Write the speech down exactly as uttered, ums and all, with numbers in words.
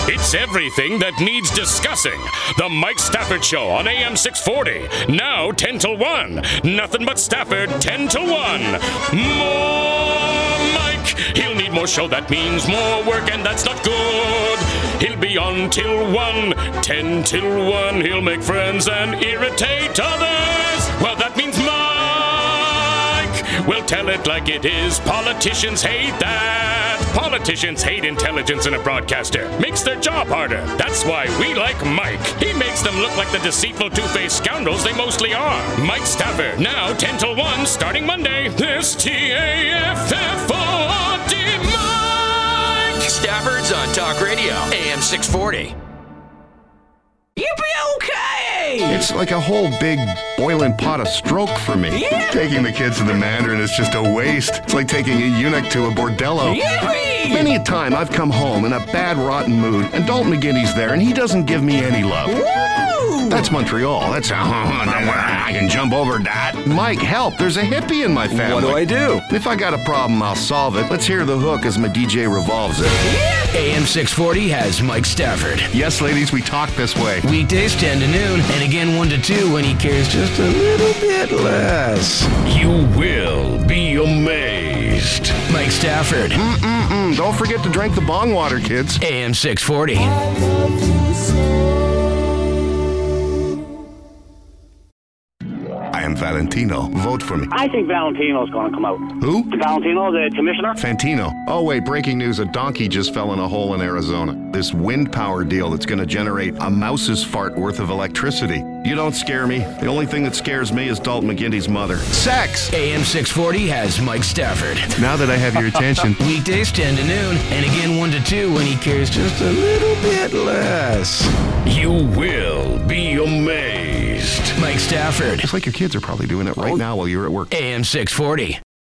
It's everything that needs discussing. The Mike Stafford Show on A M six forty. Now ten till one. Nothing but Stafford ten till one. More Mike. He'll need more show. That means more work, and that's not good. He'll be on till one. ten till one. He'll make friends and irritate others. Well, that means Mike will tell it like it is. Politicians hate that. Politicians hate intelligence in a broadcaster. Makes their job harder. That's why we like Mike. He makes them look like the deceitful, two-faced scoundrels they mostly are. Mike Stafford, now ten till one, starting Monday. This T A F F O D Mike. Stafford's on Talk Radio, A M six forty. Yippee-okay! It's like a whole big boiling pot of stroke for me. Yeah. Taking the kids to the Mandarin is just a waste. It's like taking a eunuch to a bordello. Yippee! Many a time I've come home in a bad, rotten mood, and Dalton McGuinney's there, and he doesn't give me any love. Woo! That's Montreal. That's a, I can jump over that. Mike, help. There's a hippie in my family. What do I do? If I got a problem, I'll solve it. Let's hear the hook as my D J revolves it. A M six forty has Mike Stafford. Yes, ladies, we talk this way. Weekdays ten to noon, and again one to two when he cares just a little bit less. You will be amazed. Mike Stafford, Mm-mm-mm. Don't forget to drink the bong water, kids. A M six forty. I am Valentino. Vote for me. I think Valentino's going to come out. Who? Valentino, the commissioner? Fantino. Oh, wait, breaking news. A donkey just fell in a hole in Arizona. This wind power deal that's going to generate a mouse's fart worth of electricity. You don't scare me. The only thing that scares me is Dalton McGuinney's mother. Sex! A M six forty has Mike Stafford. Now that I have your attention. Weekdays ten to noon, and again one to two when he cares just a little bit less. You will be amazed. Mike Stafford, It's like your kids are probably doing it right now while you're at work. A M six forty.